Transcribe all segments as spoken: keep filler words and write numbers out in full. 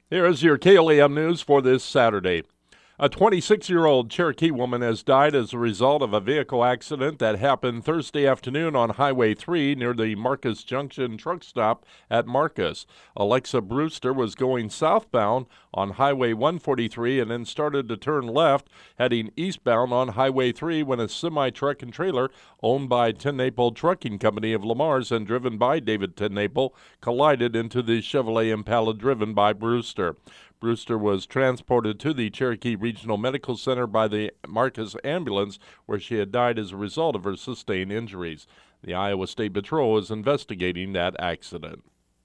Here is your K L A M news for this Saturday. A twenty-six-year-old Cherokee woman has died as a result of a vehicle accident that happened Thursday afternoon on Highway three near the Marcus Junction truck stop at Marcus. Alexa Brewster was going southbound on Highway one forty-three and then started to turn left, heading eastbound on Highway three when a semi-truck and trailer owned by TenNapel Trucking Company of Lamar's and driven by David TenNapel collided into the Chevrolet Impala driven by Brewster. Brewster was transported to the Cherokee Regional Medical Center by the Marcus ambulance, where she had died as a result of her sustained injuries. The Iowa State Patrol is investigating that accident.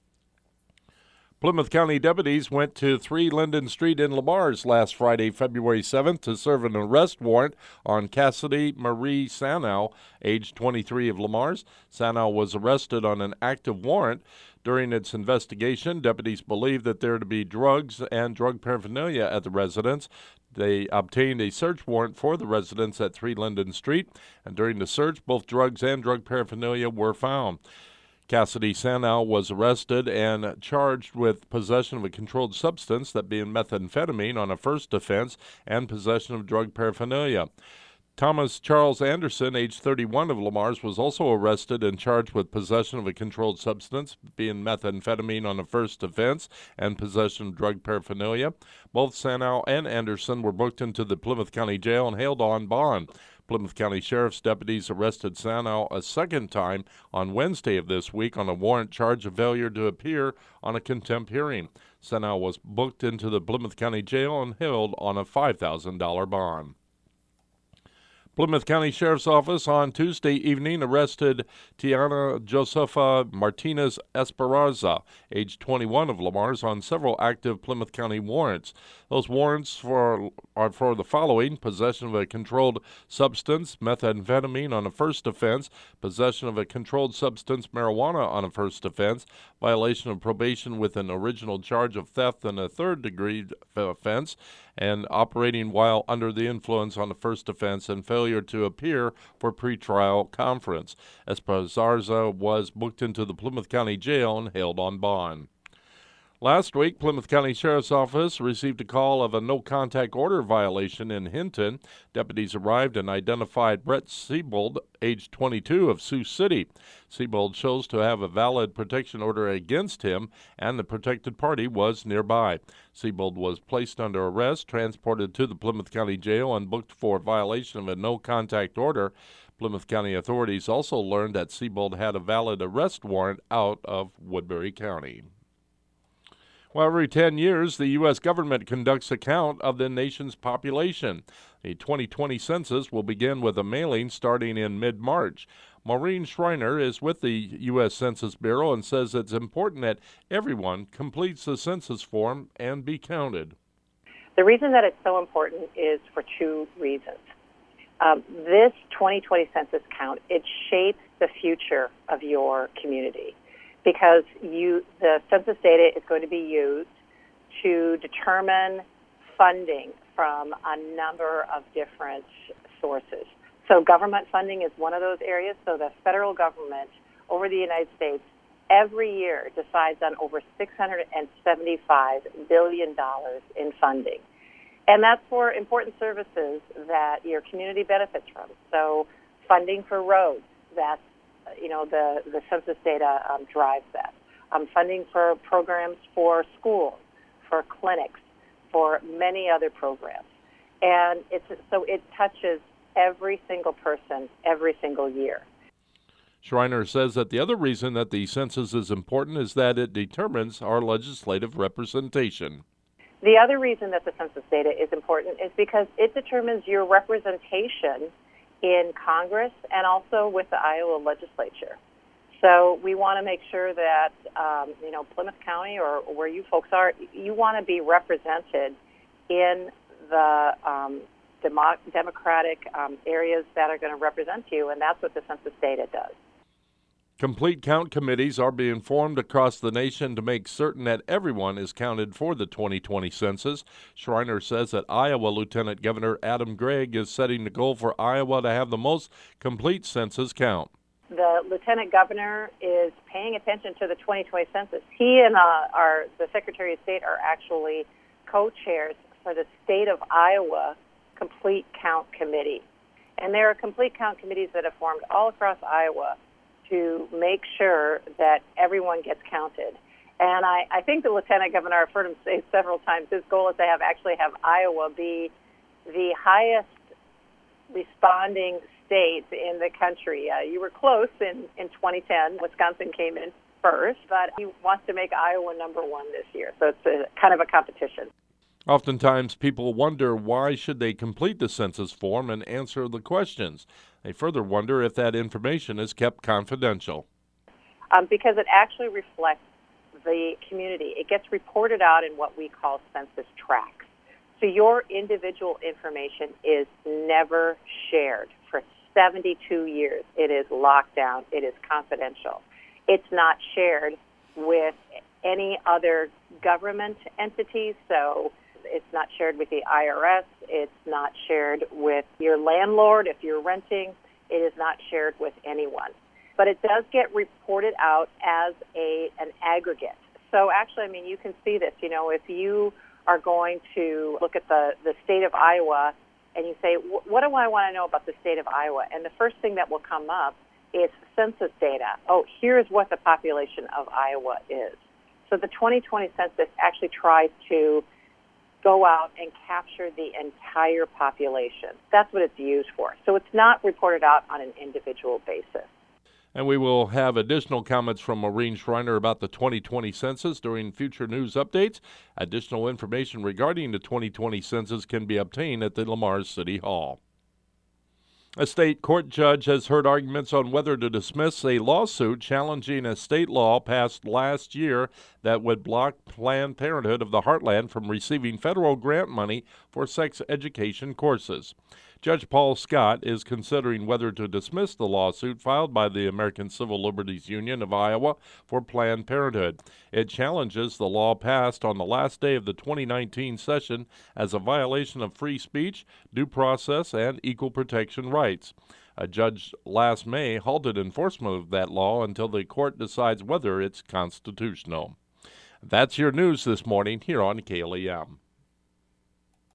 Plymouth County deputies went to three Linden Street in Lamar's last Friday, February seventh, to serve an arrest warrant on Cassidy Marie Sanow, age twenty-three, of Lamar's. Sanow was arrested on an active warrant. During its investigation, deputies believed that there to be drugs and drug paraphernalia at the residence. They obtained a search warrant for the residence at three Linden Street, and during the search, both drugs and drug paraphernalia were found. Cassidy Sanow was arrested and charged with possession of a controlled substance, that being methamphetamine, on a first offense, and possession of drug paraphernalia. Thomas Charles Anderson, age thirty-one, of Lamar's, was also arrested and charged with possession of a controlled substance, being methamphetamine, on a first offense, and possession of drug paraphernalia. Both Sanow and Anderson were booked into the Plymouth County Jail and held on bond. Plymouth County Sheriff's deputies arrested Sanow a second time on Wednesday of this week on a warrant charge of failure to appear on a contempt hearing. Sanow was booked into the Plymouth County Jail and held on a five thousand dollars bond. Plymouth County Sheriff's Office on Tuesday evening arrested Tiana Josefa Martinez Esperanza, age twenty-one, of Lamar's, on several active Plymouth County warrants. Those warrants for are for the following: possession of a controlled substance, methamphetamine, on a first offense, possession of a controlled substance, marijuana, on a first offense, violation of probation with an original charge of theft and a third-degree offense, and operating while under the influence on the first offense, and failure to appear for pretrial conference. Esparza was booked into the Plymouth County Jail and held on bond. Last week, Plymouth County Sheriff's Office received a call of a no-contact order violation in Hinton. Deputies arrived and identified Brett Siebold, age twenty-two, of Sioux City. Siebold chose to have a valid protection order against him, and the protected party was nearby. Siebold was placed under arrest, transported to the Plymouth County Jail, and booked for violation of a no-contact order. Plymouth County authorities also learned that Siebold had a valid arrest warrant out of Woodbury County. Well, every ten years, the U S government conducts a count of the nation's population. The twenty twenty census will begin with a mailing starting in mid-March. Maureen Schreiner is with the U S Census Bureau and says it's important that everyone completes the census form and be counted. The reason that it's so important is for two reasons. Um, this twenty twenty census count, it shapes the future of your community, because you, the census data is going to be used to determine funding from a number of different sources. So government funding is one of those areas. So the federal government over the United States every year decides on over six hundred seventy-five billion dollars in funding. And that's for important services that your community benefits from. So funding for roads, that's you know, the, the census data um, drives that. Um, funding for programs for schools, for clinics, for many other programs. And it's so it touches every single person every single year. Schreiner says that the other reason that the census is important is that it determines our legislative representation. The other reason that the census data is important is because it determines your representation in Congress and also with the Iowa legislature. So we want to make sure that, um, you know, Plymouth County or where you folks are, you want to be represented in the um, demo- democratic um, areas that are going to represent you, and that's what the census data does. Complete count committees are being formed across the nation to make certain that everyone is counted for the twenty twenty census. Schreiner says that Iowa Lieutenant Governor Adam Gregg is setting the goal for Iowa to have the most complete census count. the lieutenant governor is paying attention to the twenty twenty census. He and uh, our the Secretary of State are actually co-chairs for the state of Iowa Complete Count Committee. And there are complete count committees that have formed all across Iowa to make sure that everyone gets counted. And I, I think the lieutenant governor, I've heard him say several times, his goal is to have actually have Iowa be the highest responding state in the country. Uh, you were close in, in twenty ten. Wisconsin came in first, but he wants to make Iowa number one this year. So it's a, kind of a competition. Oftentimes, people wonder why should they complete the census form and answer the questions. They further wonder if that information is kept confidential. Um, because it actually reflects the community. It gets reported out in what we call census tracts. So your individual information is never shared. For seventy-two years, it is locked down. It is confidential. It's not shared with any other government entities, so it's not shared with the I R S. It's not shared with your landlord if you're renting. It is not shared with anyone. But it does get reported out as a an aggregate. So actually, I mean, you can see this. You know, if you are going to look at the, the state of Iowa and you say, what do I want to know about the state of Iowa? And the first thing that will come up is census data. Oh, here's what the population of Iowa is. So the twenty twenty census actually tries to go out and capture the entire population. That's what it's used for. So it's not reported out on an individual basis. And we will have additional comments from Maureen Schreiner about the twenty twenty census during future news updates. Additional information regarding the twenty twenty census can be obtained at the Lamar City Hall. A state court judge has heard arguments on whether to dismiss a lawsuit challenging a state law passed last year that would block Planned Parenthood of the Heartland from receiving federal grant money for sex education courses. Judge Paul Scott is considering whether to dismiss the lawsuit filed by the American Civil Liberties Union of Iowa for Planned Parenthood. It challenges the law passed on the last day of the twenty nineteen session as a violation of free speech, due process, and equal protection rights. A judge last May halted enforcement of that law until the court decides whether it's constitutional. That's your news this morning here on K L E M.